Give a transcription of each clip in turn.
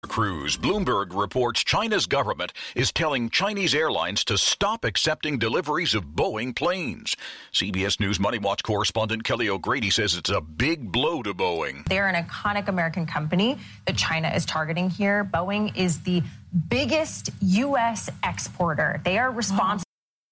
Cruz. Bloomberg reports China's government is telling Chinese airlines to stop accepting deliveries of Boeing planes. CBS News Money Watch correspondent Kelly O'Grady says it's a big blow to Boeing. They're an iconic American company that China is targeting here. Boeing is the biggest U.S. exporter. They are responsible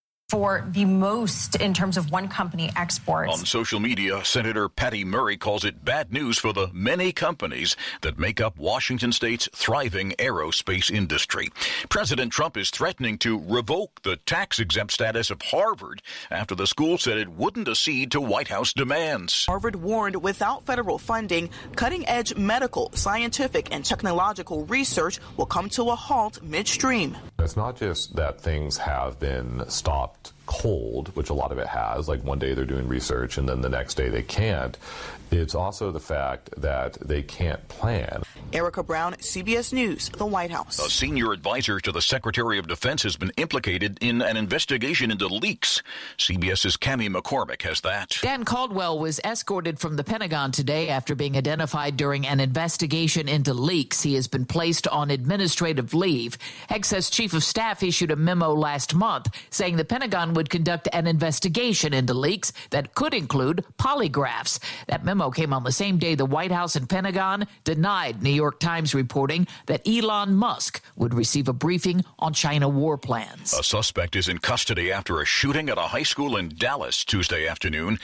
for the most in terms of one company exports. On social media, Senator Patty Murray calls it bad news for the many companies that make up Washington state's thriving aerospace industry. President Trump is threatening to revoke the tax-exempt status of Harvard after the school said it wouldn't accede to White House demands. Harvard warned without federal funding, cutting-edge medical, scientific, and technological research will come to a halt midstream. It's not just that things have been stopped cold, which a lot of it has, like one day they're doing research and then the next day they can't. It's also the fact that they can't plan. Erica Brown, CBS News, the White House. A senior advisor to the Secretary of Defense has been implicated in an investigation into leaks. CBS's Cammie McCormick has that. Dan Caldwell was escorted from the Pentagon today after being identified during an investigation into leaks. He has been placed on administrative leave. Excess Chief of Staff issued a memo last month saying the Pentagon would conduct an investigation into leaks that could include polygraphs. That memo came on the same day the White House and Pentagon denied New York Times reporting that Elon Musk would receive a briefing on China war plans. A suspect is in custody after a shooting at a high school in Dallas Tuesday afternoon.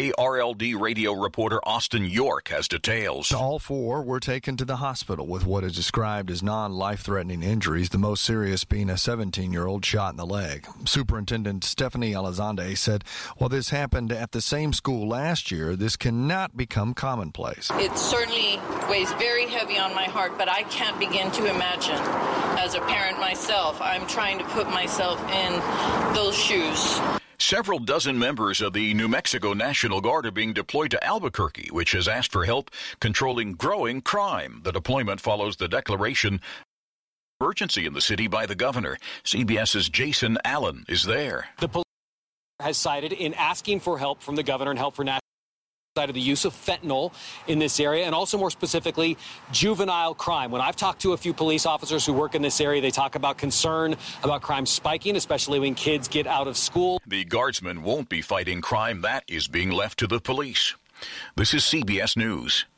KRLD radio reporter Austin York has details. All four were taken to the hospital with what is described as non-life-threatening injuries, the most serious being a 17-year-old shot in the leg. Superintendent Stephanie Elizonde said, while this happened at the same school last year, this cannot become commonplace. It certainly weighs very heavy on my heart, but I can't begin to imagine. As a parent myself, I'm trying to put myself in those shoes. Several dozen members of the New Mexico National Guard are being deployed to Albuquerque, which has asked for help controlling growing crime. The deployment follows the declaration of emergency in the city by the governor. CBS's Jason Allen is there. The police has cited in asking for help from the governor and help for national side of the use of fentanyl in this area, and also more specifically juvenile crime. When I've talked to a few police officers who work in this area, they talk about concern about crime spiking, especially when kids get out of school. The guardsmen won't be fighting crime. That is being left to the police. This is CBS News.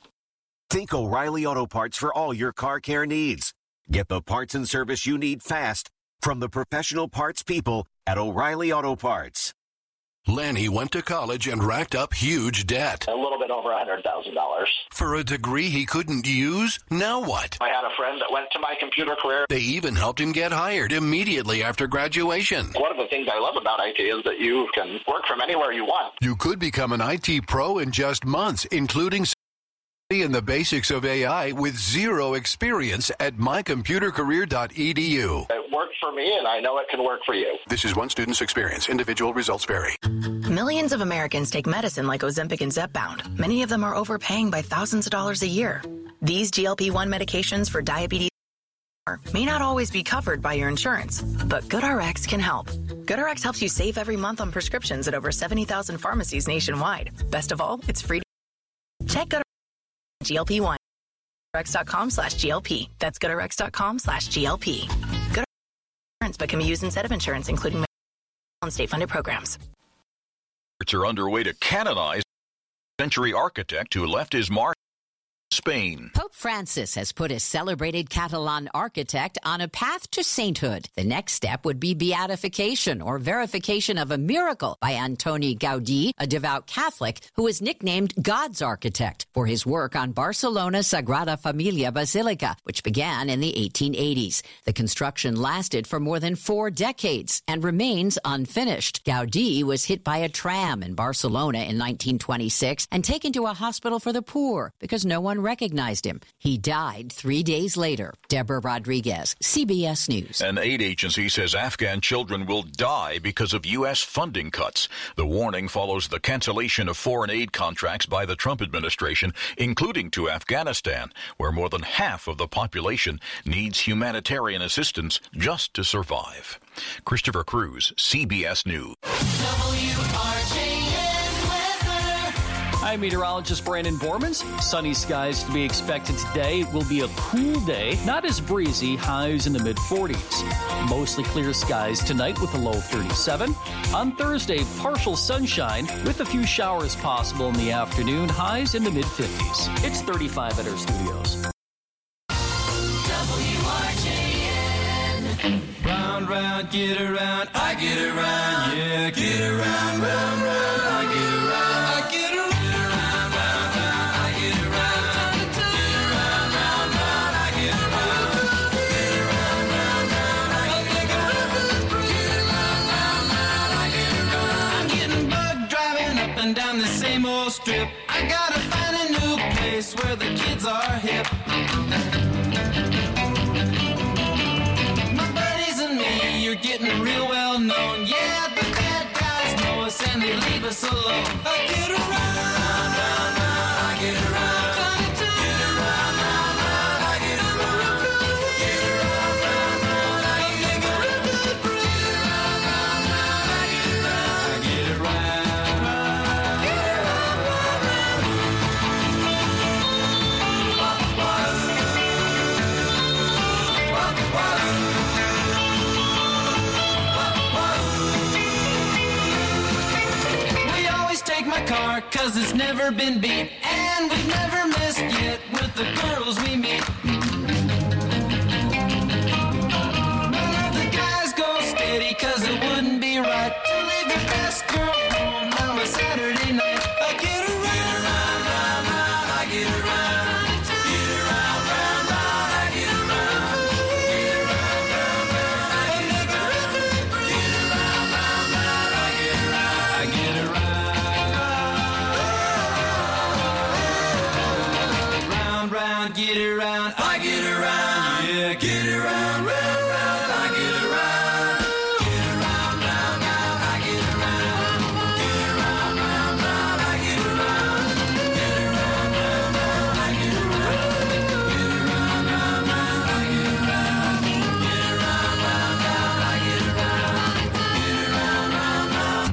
Think O'Reilly Auto Parts for all your car care needs. Get the parts and service you need fast from the professional parts people at O'Reilly Auto Parts. Lanny went to college and racked up huge debt. A little bit over $100,000. For a degree he couldn't use? Now what? I had a friend that went to my computer career. They even helped him get hired immediately after graduation. One of the things I love about IT is that you can work from anywhere you want. You could become an IT pro in just months, including in the basics of AI with zero experience at mycomputercareer.edu. It worked for me, and I know it can work for you. This is one student's experience. Individual results vary. Millions of Americans take medicine like Ozempic and Zepbound. Many of them are overpaying by thousands of dollars a year. These GLP-1 medications for diabetes may not always be covered by your insurance, but GoodRx can help. GoodRx helps you save every month on prescriptions at over 70,000 pharmacies nationwide. Best of all, it's free. Check GoodRx. GLP-1. GoodRx.com/GLP. That's GoodRx.com/GLP. GoodRx insurance, but can be used instead of insurance, including on state-funded programs. Are underway to canonize a century architect who left his mark in Spain. Pope Francis has put a celebrated Catalan architect on a path to sainthood. The next step would be beatification or verification of a miracle by Antoni Gaudí, a devout Catholic who was nicknamed God's architect for his work on Barcelona's Sagrada Familia Basilica, which began in the 1880s. The construction lasted for more than 4 decades and remains unfinished. Gaudí was hit by a tram in Barcelona in 1926 and taken to a hospital for the poor because no one recognized him. He died 3 days later. Deborah Rodriguez, CBS News. An aid agency says Afghan children will die because of U.S. funding cuts. The warning follows the cancellation of foreign aid contracts by the Trump administration, including to Afghanistan, where more than half of the population needs humanitarian assistance just to survive. Christopher Cruz, CBS News. WRJN weather. I'm meteorologist Brandon Bormans. Sunny skies to be expected today. It will be a cool day, not as breezy, highs in the mid-40s. Mostly clear skies tonight with a low of 37. On Thursday, partial sunshine with a few showers possible in the afternoon, highs in the mid-50s. It's 35 at our studios. Round, round, get around, I get around, yeah, get around, round, round, I get around, I get around, round, round, round, I get around, get around, round, round, I get around, get around, round, round, I get around, get around, round, round, I get around. I'm getting bugged driving up and down the same old strip. I gotta find a new place where the kids are hip. You're getting real well known. Yeah, the bad guys know us and they leave us alone. I get around, round, round, round, I get around. Get around, round, round, I get around. Get around, round, round, I get around. Get around, round, round, I get around. I get around, get around, round, round. Take my car, cause it's never been beat, and we've never missed yet with the girls we meet. None of the guys go steady, cause it wouldn't be right to leave the best girl home on a Saturday night. I get around, round, round, round, I get around. Get around, round, round, I get around. Get around, round, round, I get around. Get around, round, round, I get around. I get around. Round, get around, I get around, yeah, get around, round, round, I get around, get around, round, round, I get around, get around, round, round, I get around, get around, round, round, I get around, get around, round, round, I get around, get around, round, round, I get around, get around, round, round.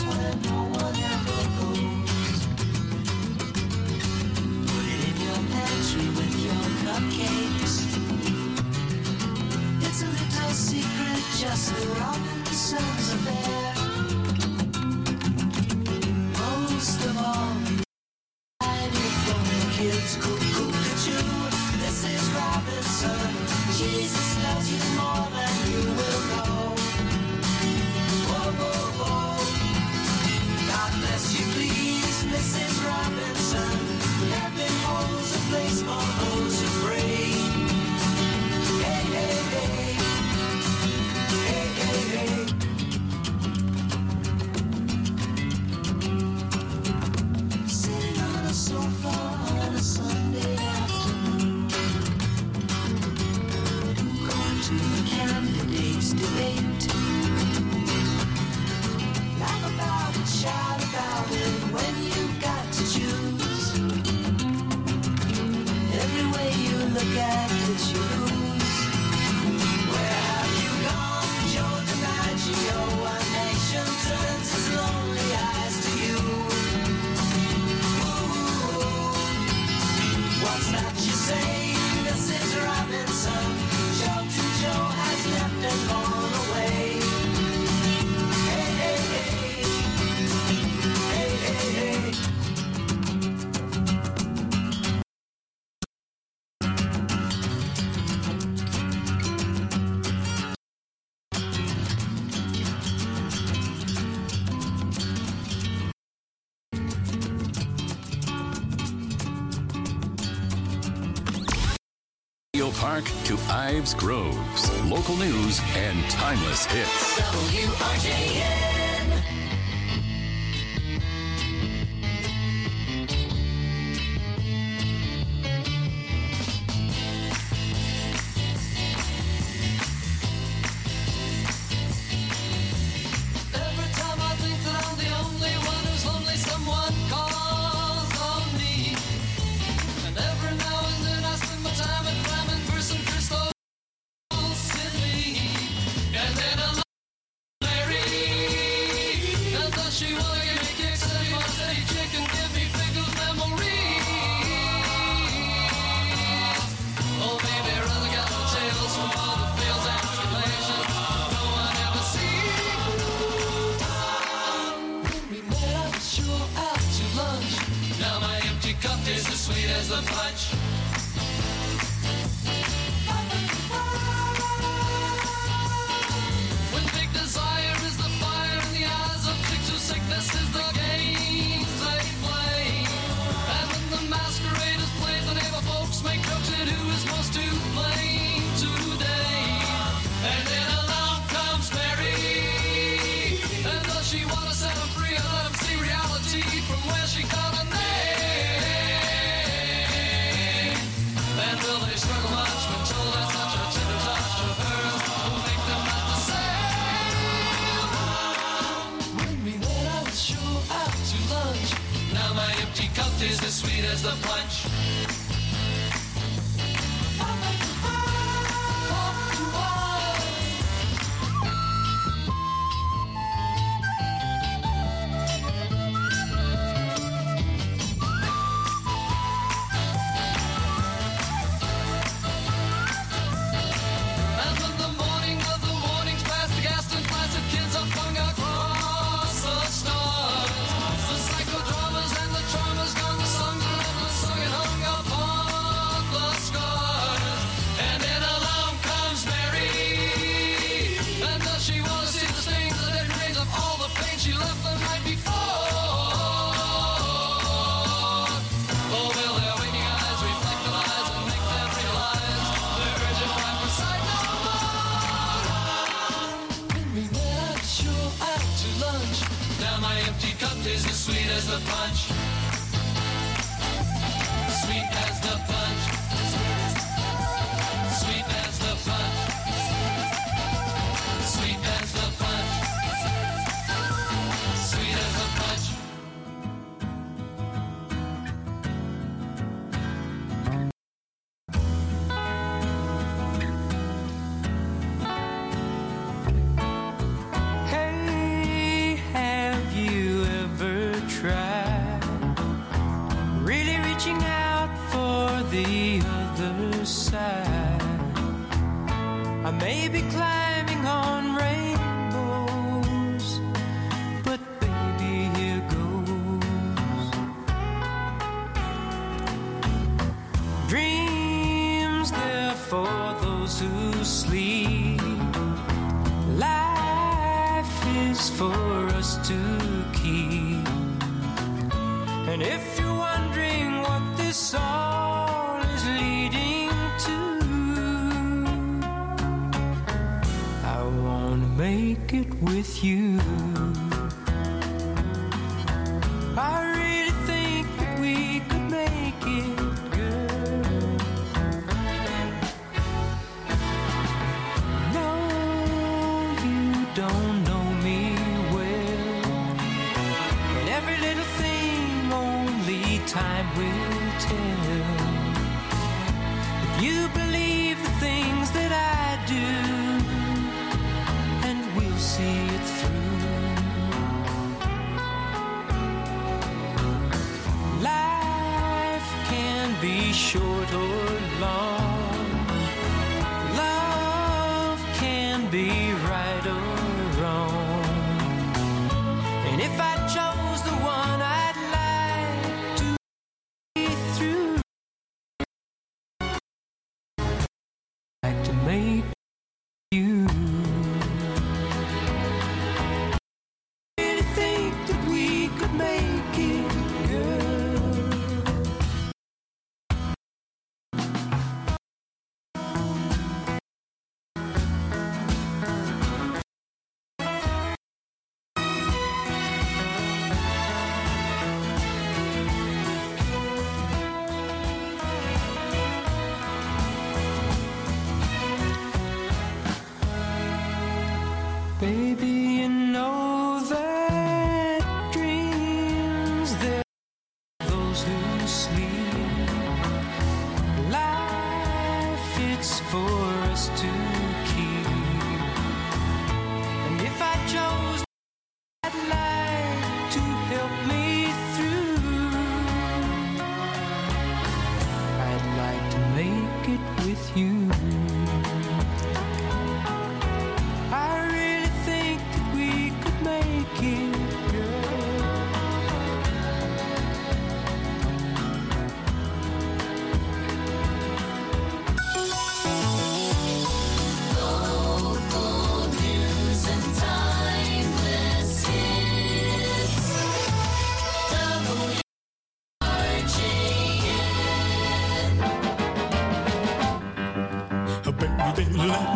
Where no one ever goes. Put it in your pants. Memorial Park to Ives Groves. Local news and timeless hits. WRJN.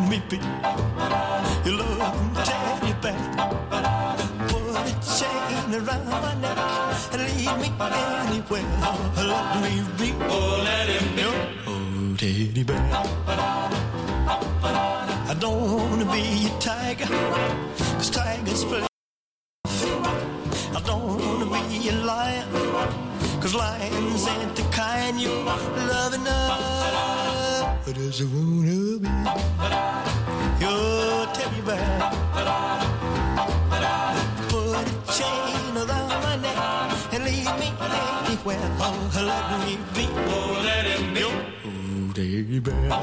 me be your loving teddy bear. Put a chain around my neck and lead me anywhere. Let me be, oh, let him be your teddy bear. I don't want to be a tiger, 'cause tigers play. I don't want to be a lion, 'cause lions ain't the kind you love enough. But I just wanna be your teddy bear. Put a chain around my neck and lead me anywhere. Oh, let me be, oh, let him be your teddy bear.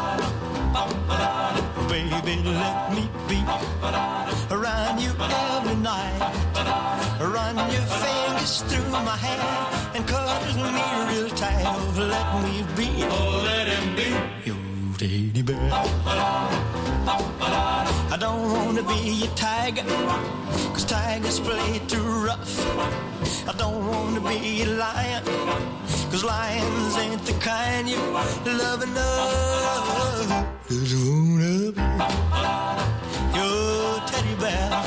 Baby, let me be around you every night. Run your fingers through my hair and cuddle me real tight. Oh, let me be, oh, let him be your teddy bear. I don't want to be a tiger, 'cause tigers play too rough. I don't want to be a lion, 'cause lions ain't the kind you love enough. Just wanna be your teddy bear.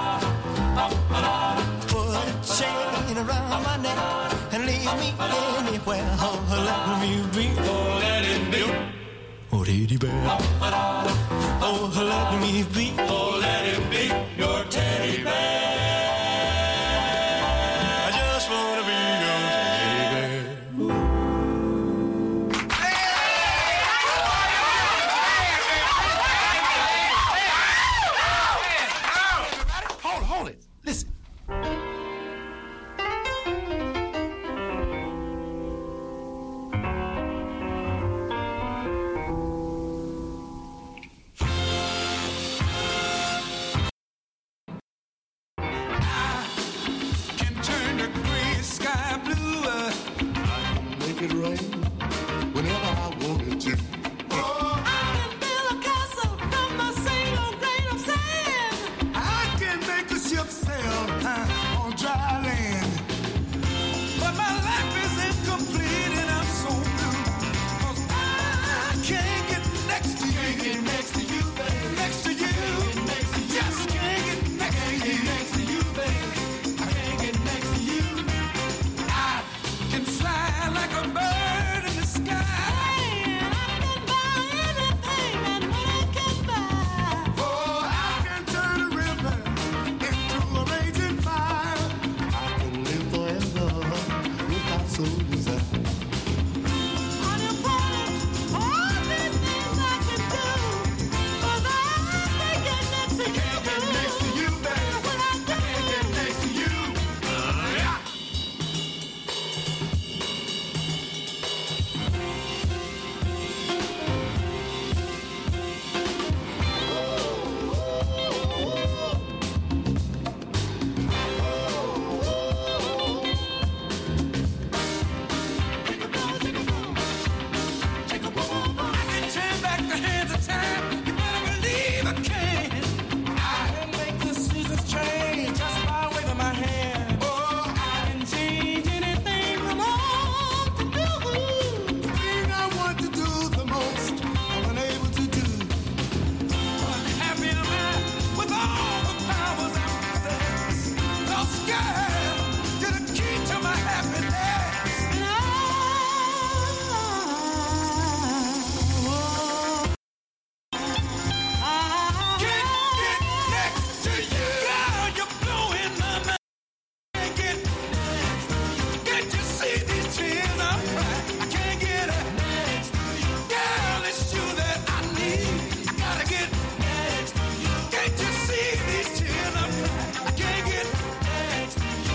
Put a chain around my neck and lead me anywhere. Oh, let me be, oh, let it be, oh, teddy bear. Oh, let me be, oh, let it be your teddy bear. I just wanna be your teddy bear. Hold it. Listen. It rain whenever I wanted to. Oh, I can build a castle from a single grain of sand. I can make a ship sail on dry land. But my life is incomplete and I'm so blue, 'cause I can't get next to you. Can't get next to you, baby. Next to you. Next to you. Just can't get next to you. Next to you, baby. I can't get next to you. I can fly like a bird in the sky. And I can buy anything and what I can buy. Oh, I can turn a river into a raging fire. I can live forever without so desire. On your planet, all these things I can do, 'cause I can't get next to you. Can't get next to you, baby. When I can't get next to you. Yeah. I can turn back the hands of time. You better believe I can. I can make the seasons change just by waving my hand. Oh, I can change anything I want to do. The thing I want to do the most, I'm unable to do. But happy am I with all the powers I possess. Those girls, you're the key to my happiness. And I can't get next to you. Girl, you're blowing my mind. Can't get next to you. Can't you see these tears I'm crying? I can't get next to you. Girl, it's you that I need. I gotta get next to you. Can't you see these tears I'm crying? I can't get next to you.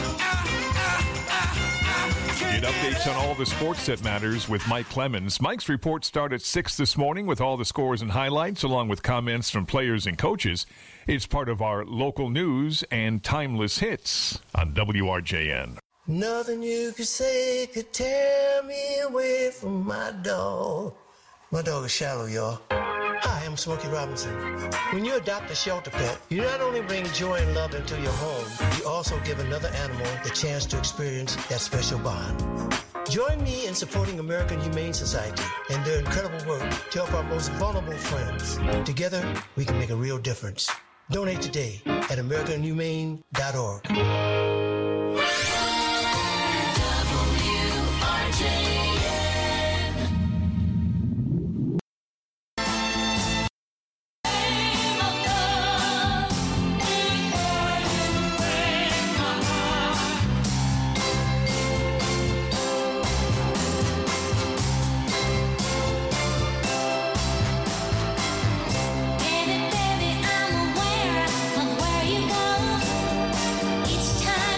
Get updates on all the sports that matters with Mike Clemens. Mike's report started at 6 this morning with all the scores and highlights, along with comments from players and coaches. It's part of our local news and timeless hits on WRJN. Nothing you could say could tear me away from my dog. My dog is Shallow, y'all. Hi, I'm Smokey Robinson. When you adopt a shelter pet, you not only bring joy and love into your home, you also give another animal the chance to experience that special bond. Join me in supporting American Humane Society and their incredible work to help our most vulnerable friends. Together, we can make a real difference. Donate today at AmericanHumane.org. Each time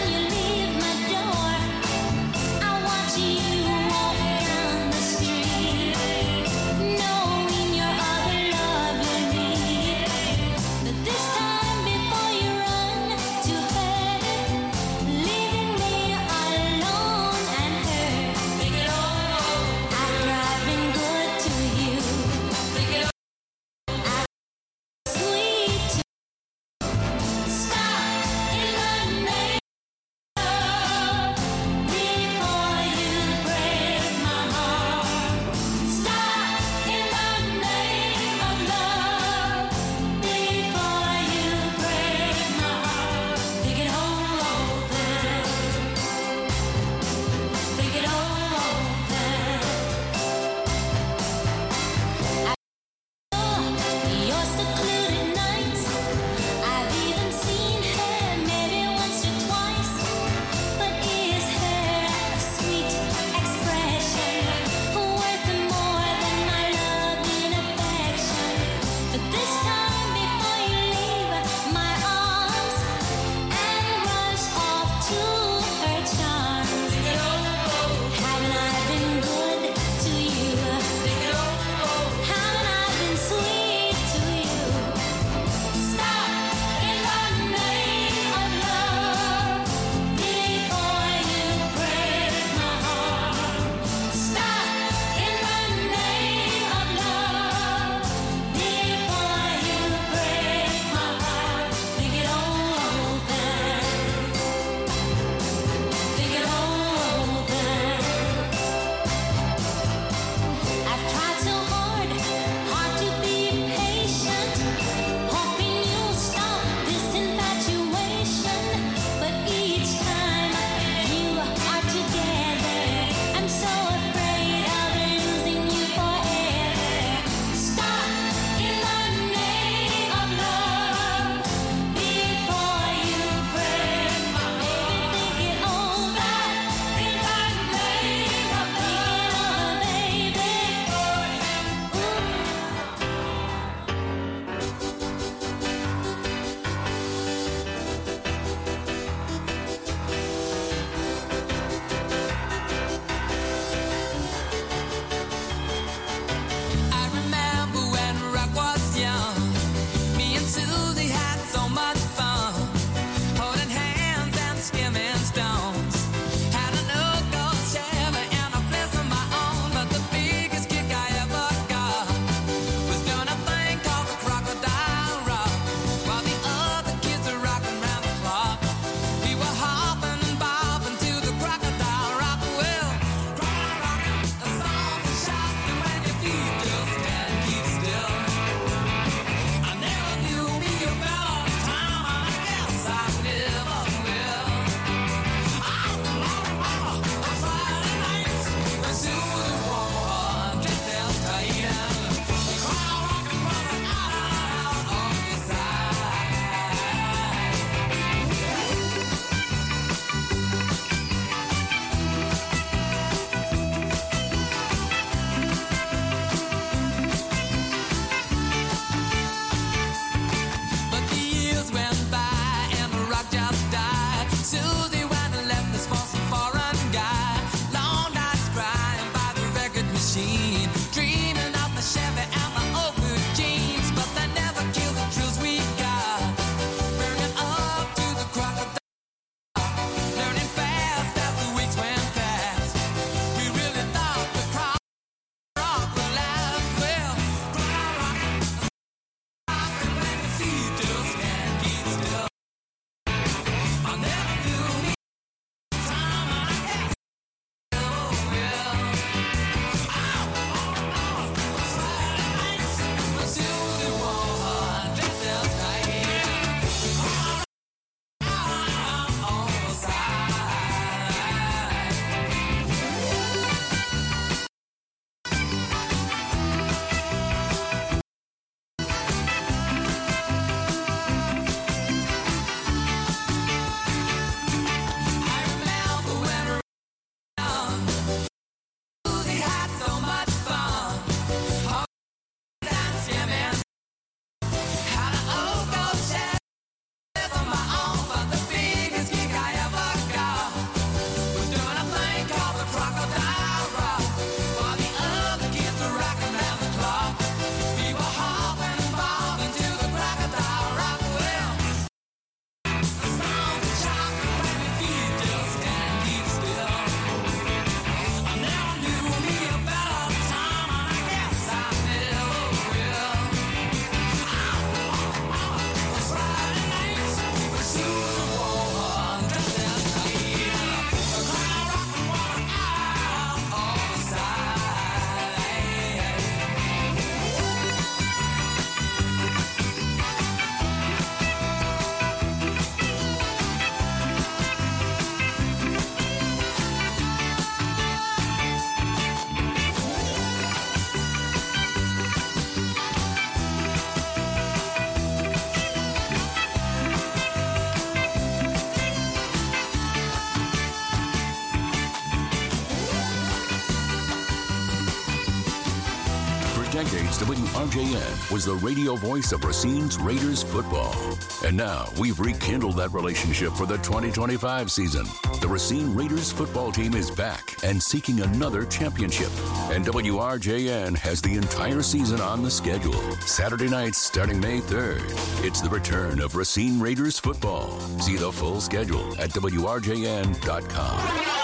decades, WRJN was the radio voice of Racine's Raiders football. And now we've rekindled that relationship for the 2025 season. The Racine Raiders football team is back and seeking another championship. And WRJN has the entire season on the schedule. Saturday nights starting May 3rd. It's the return of Racine Raiders football. See the full schedule at WRJN.com.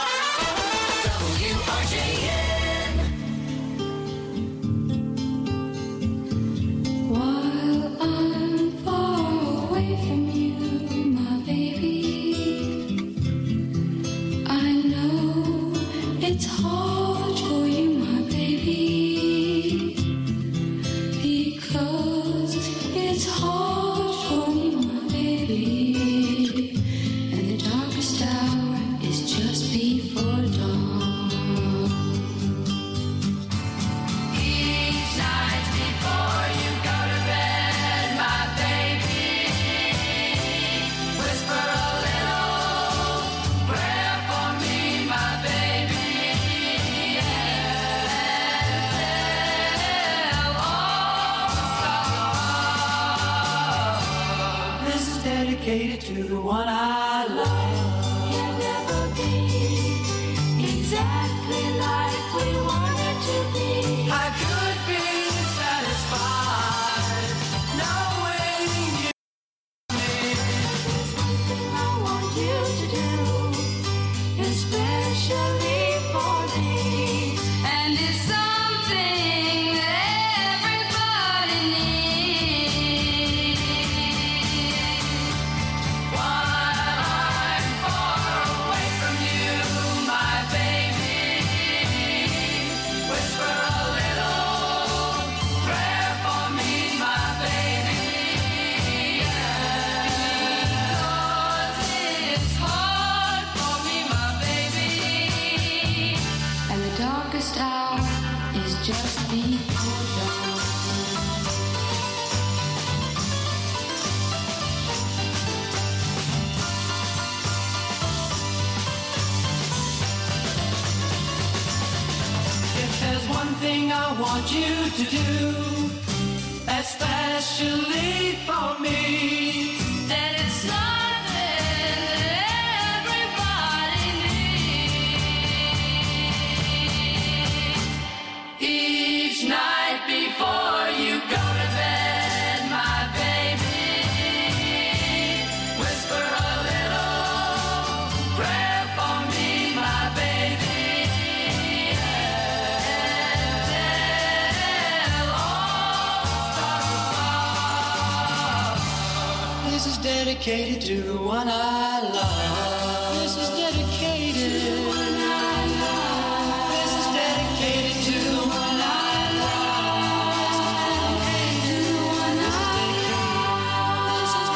WRJN. While I'm far away from you, my baby, I know it's hard for you, my baby, because it's hard for me, my baby, and the darkest hour is just before dawn. Each night before you go to bed, my baby, whisper a little prayer for me, my baby, and all This is dedicated to the one I love. Can never be exactly like we wanted to be. I could be satisfied knowing you. There's one thing I want you to do, especially for me, and it's something that everybody needs. While I'm far away from you, my baby, whisper a little prayer for me, my baby, because it's hard for me, my baby, and the darkest hour is just before dawn. If there's one thing I want you to do, especially for me, then it's something that everybody needs. Each night before you go to bed, my baby, whisper a little prayer for me, my baby. This is dedicated to the one I love. This is dedicated to the one I love. This is dedicated to the one I love. This is dedicated to the one I love. This is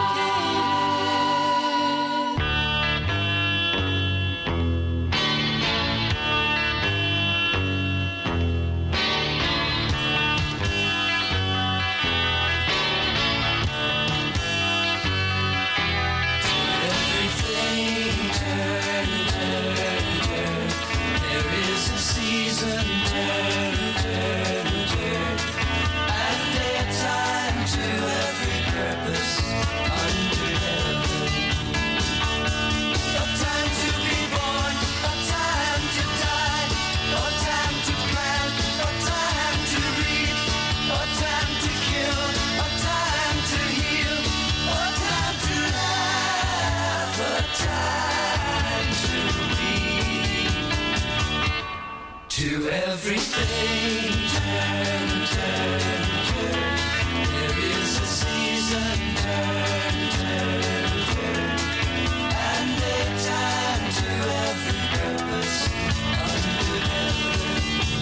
everything turn, turn, turn. There is a season, turn, turn, turn. And daytime to every purpose under heaven. A time to be born, a time to die, a time to plant, a time to reap, a time to kill, a time to heal, a time to laugh, a time to weep. To everything turn, turn, turn. There is a season, turn, turn, turn. And a time to every purpose under heaven.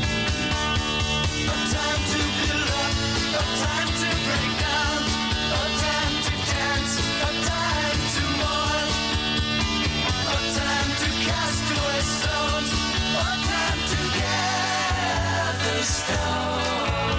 A time to build up, a time to break down, a time to dance, a time to mourn, a time to cast away stones, a time to gather stones.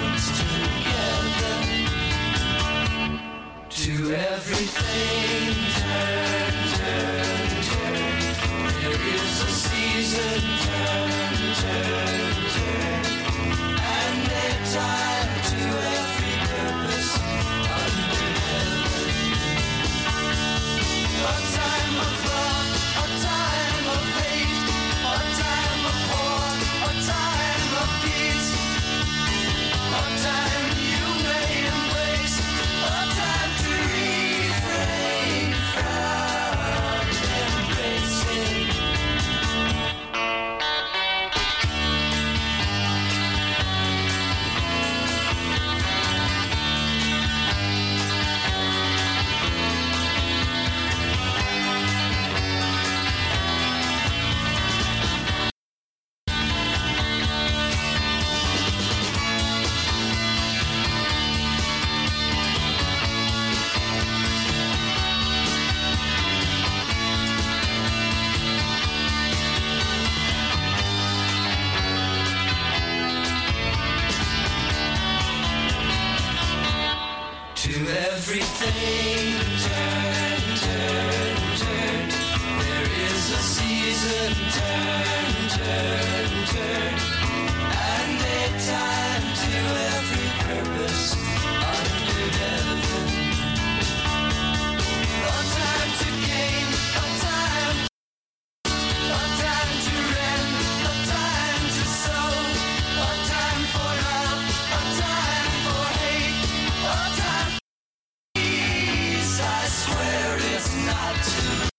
everything turn, turn, turn. There is a season, turn, turn, turn. And a time to every purpose under heaven. A time to gain, a time to rend, a time to sow, a time for love, a time for hate, a time for peace. I swear it's not too late.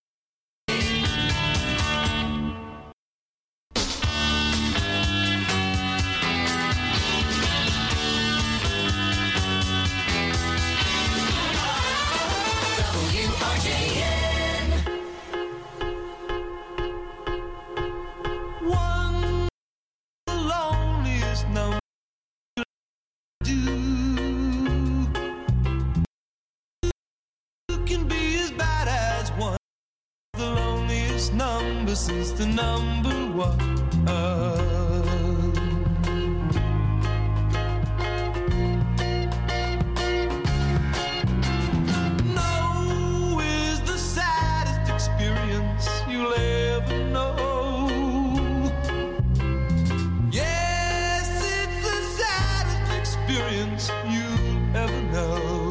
WRJN. One loneliest number do. You can be as bad as one. The loneliest number since the number one. No is the saddest experience you'll ever know. Yes, it's the saddest experience you'll ever know.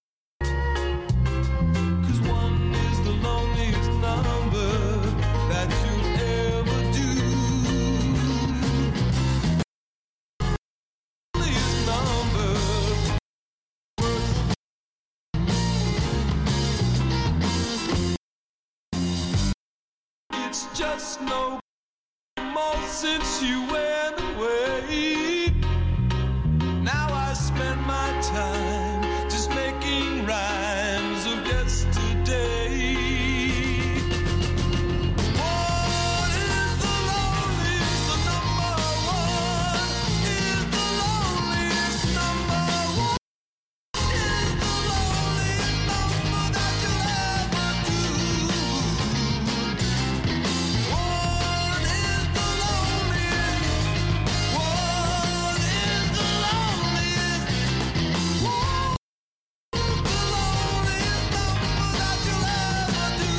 'Cause one is the loneliest number that you'll ever do. Loneliest number. It's just no more since you went away. Now I spend my time just making rhymes of yesterday. One is the loneliest, the number one is the loneliest number one. Is the loneliest number that you'll ever do. One is the loneliest. One is the loneliest. One is the loneliest number that you'll ever do.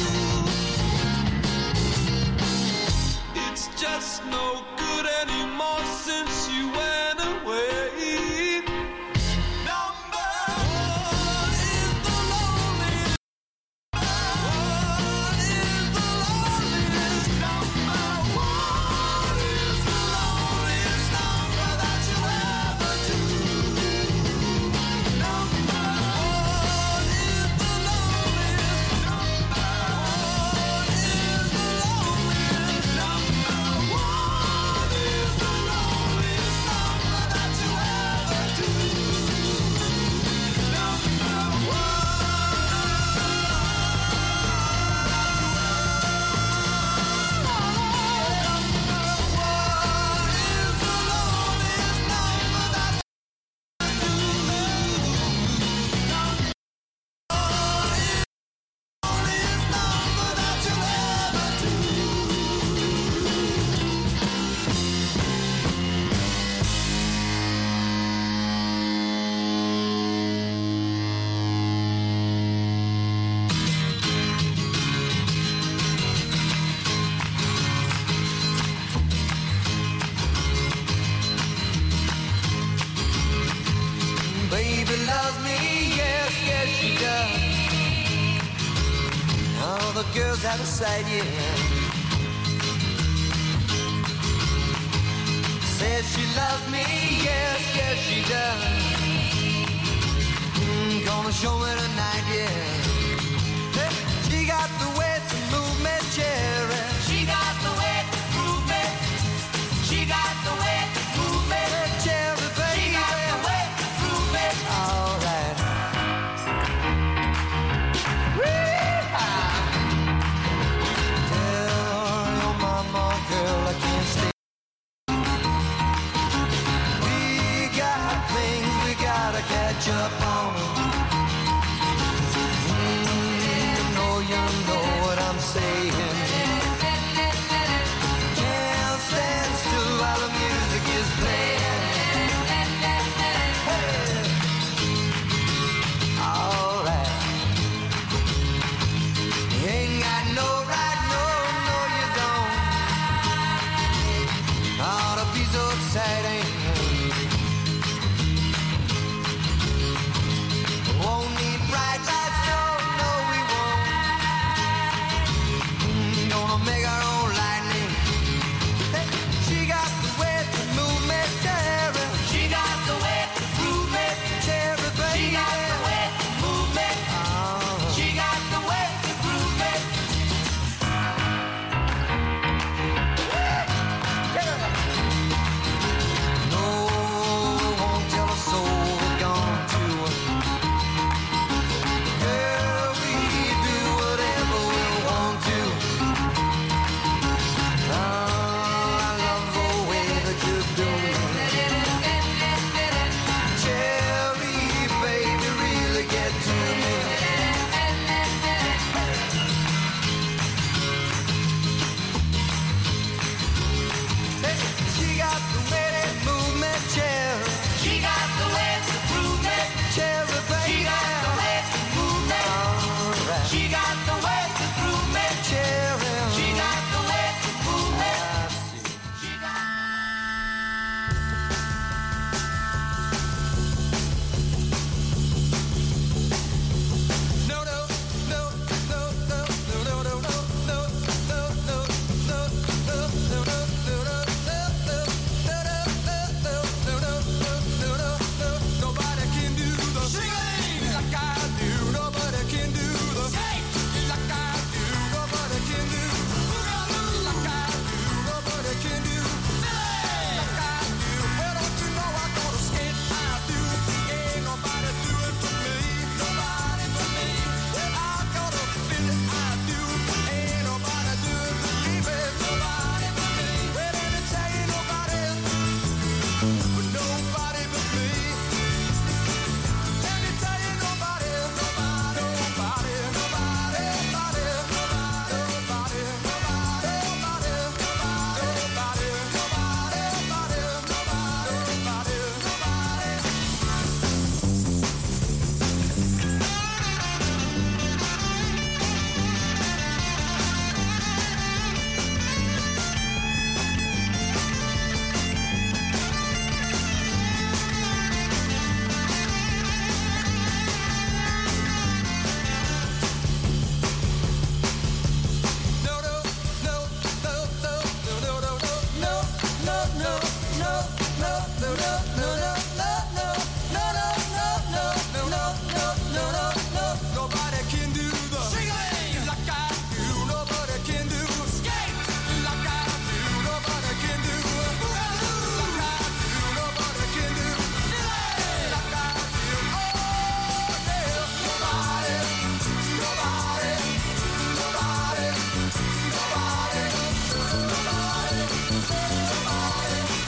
It's just no good anymore since you went away. Number one is the loneliest. One is the loneliest. Number one is the loneliest number that you'll ever do. Number one is the loneliest. Number one is the loneliest. Number one is the loneliest number that you'll ever do. Number one. Baby loves me, yes, yes she does. All the girls have a side, yeah. Says she loves me, yes, yes she does. Gonna show me tonight, yeah. Hey, she got the way to move me, cherry. She got the way to move me. She got the way to move me, cherry, baby. She got the way to move me. All right. Tell your mama, girl, I can't stay. We got things we gotta catch up on. You know what I'm saying. Can't stand still while the music is playing. Hey. All right. got the way to move me, Cherry. She got the way to prove me, Cherry, baby. She got the way to move me. All right. She got the way to prove me, Cherry. She got the way to prove me. She got. No, no, no, no, no, no, no, no, no, no, no, no, no, no, no, no. Nobody can do the singing like I do. Nobody can do the skate like I do. Nobody can do like I do. Nobody can do like I do. Well, don't you know I go to skate? I do. Ain't nobody do it for me. Nobody but me. Well, I go to feel it. I do. Ain't nobody do it for me, baby. Nobody but me. Well, let me tell you, nobody. But nobody but me. Let me tell you, nobody, nobody, nobody, nobody, nobody, nobody, nobody, nobody, nobody, Nobody can do the singing like I do. Nobody can do skate like I do. Nobody can do like I do. Nobody can do like I do. Oh yeah, nobody, nobody, nobody, nobody, nobody, nobody.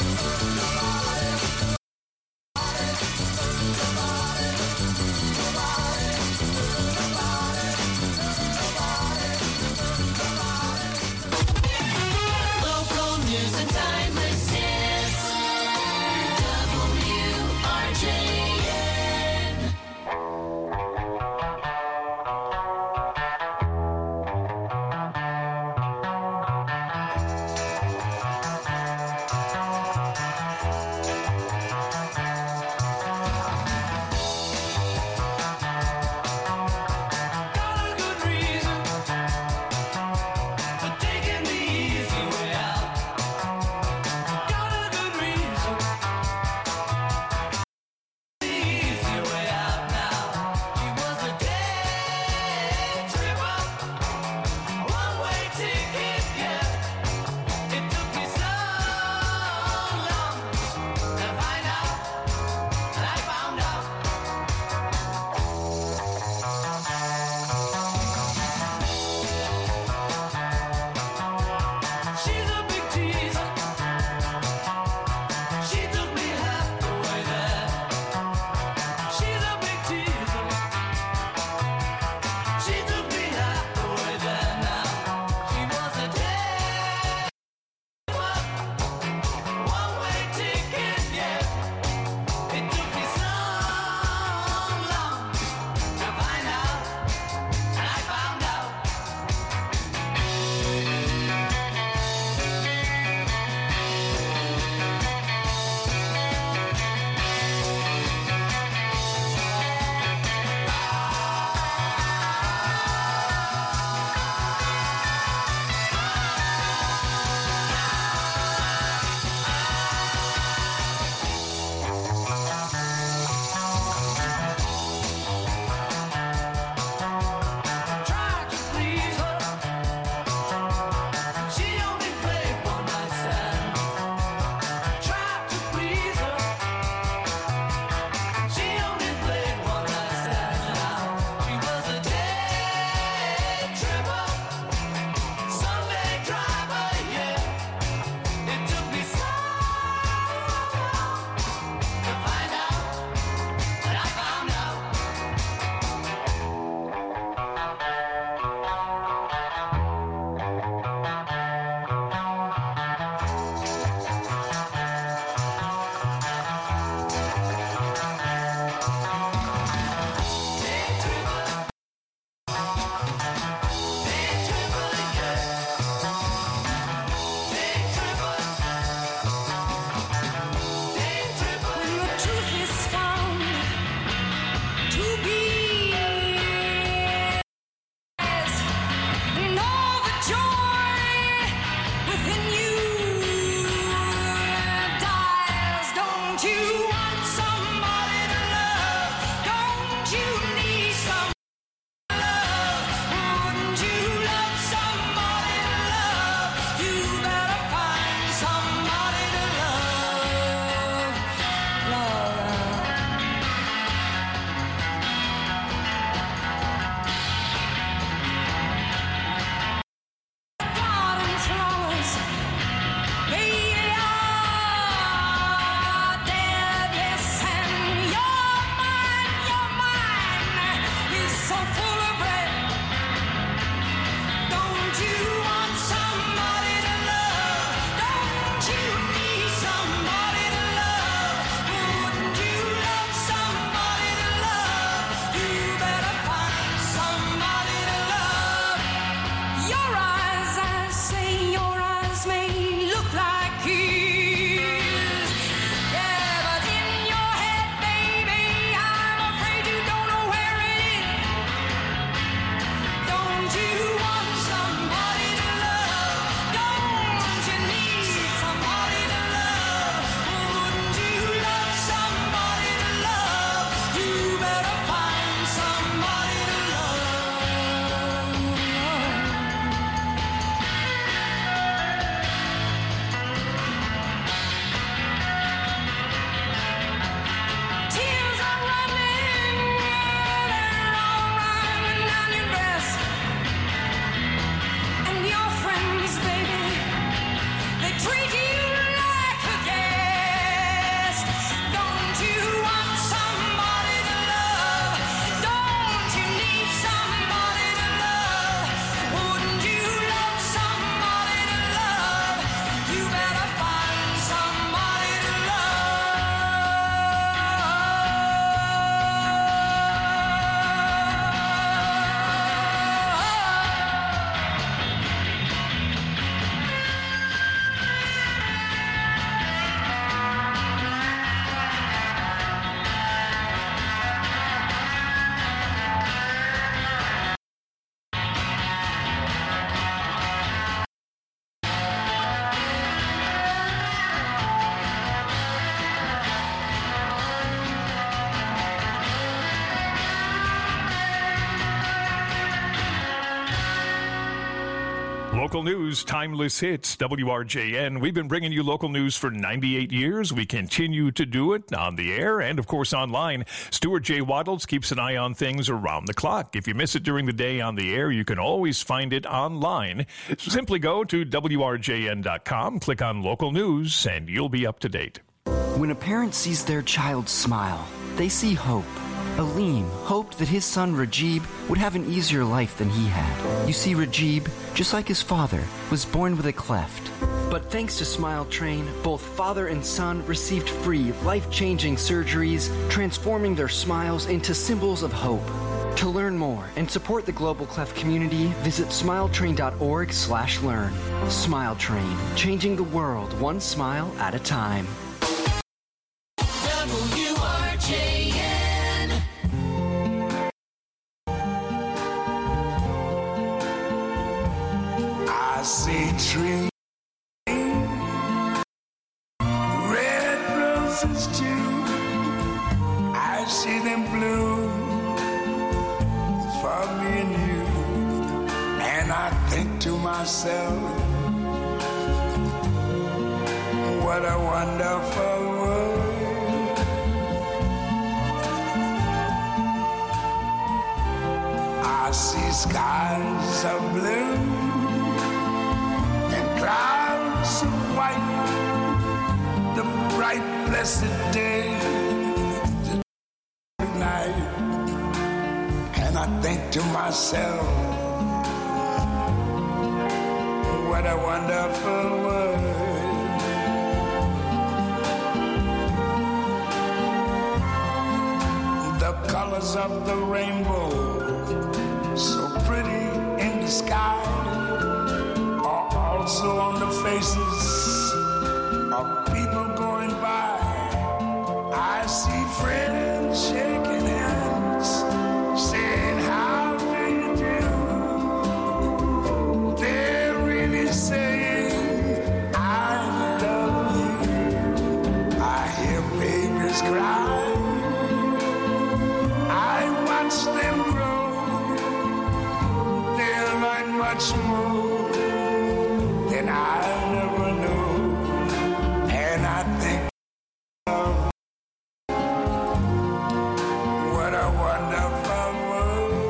Local news, timeless hits, WRJN. We've been bringing you local news for 98 years. We continue to do it on the air and, of course, online. Stuart J. Waddles keeps an eye on things around the clock. If you miss it during the day on the air, you can always find it online. Simply go to WRJN.com, click on local news, and you'll be up to date. When a parent sees their child smile, they see hope. Aleem hoped that his son Rajib would have an easier life than he had. You see, Rajib, just like his father, was born with a cleft. But thanks to Smile Train, both father and son received free, life-changing surgeries, transforming their smiles into symbols of hope. To learn more and support the global cleft community, visit smiletrain.org/learn. Smile Train, changing the world one smile at a time. WRJN. I see trees, red roses too. I see them bloom for me and you. And I think to myself, what a wonderful world. I see skies of blue and clouds of white, the bright blessed day, the night, and I think to myself, what a wonderful world. The colors of the rainbow, so pretty in the sky, are also on the faces of people going by. I see friends shaking hands, saying, how do you do? They're really saying, I love you. I hear babies cry, I watch them grow. They'll learn much more than I never knew. And I think, what a wonderful world.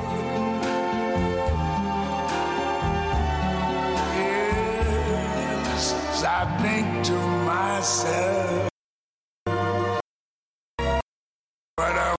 Yes, I think to myself, what a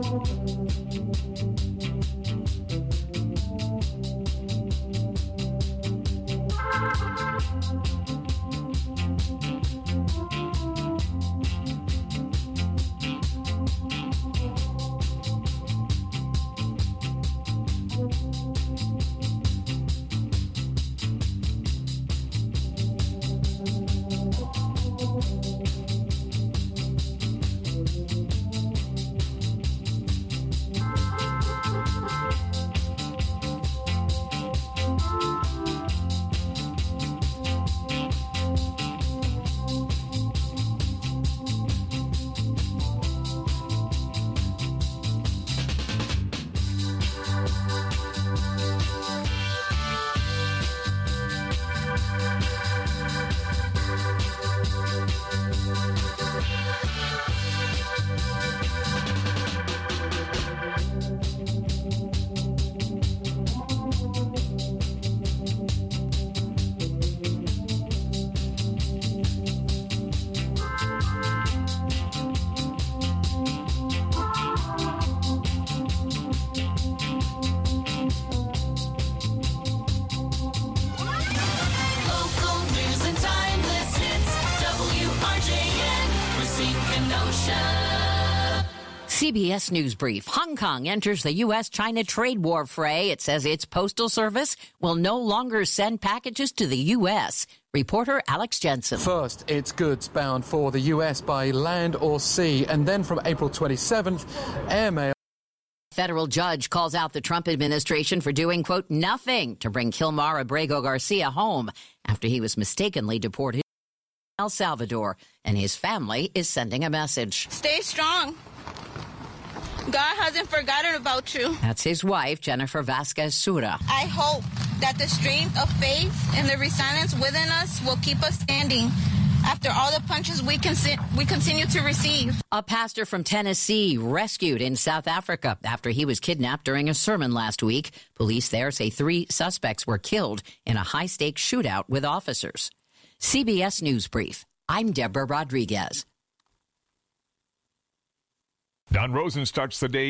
CBS News Brief. Hong Kong enters the U.S.-China trade war fray. It says its postal service will no longer send packages to the U.S. Reporter Alex Jensen. First, it's goods bound for the U.S. by land or sea, and then from April 27th, airmail. Federal judge calls out the Trump administration for doing, quote, nothing to bring Kilmar Abrego Garcia home after he was mistakenly deported to El Salvador, and his family is sending a message. Stay strong. God hasn't forgotten about you. That's his wife, Jennifer Vasquez Sura. I hope that the strength of faith and the resilience within us will keep us standing after all the punches we continue to receive. A pastor from Tennessee rescued in South Africa after he was kidnapped during a sermon last week. Police there say 3 suspects were killed in a high-stakes shootout with officers. CBS News Brief. I'm Deborah Rodriguez. Don Rosen starts the day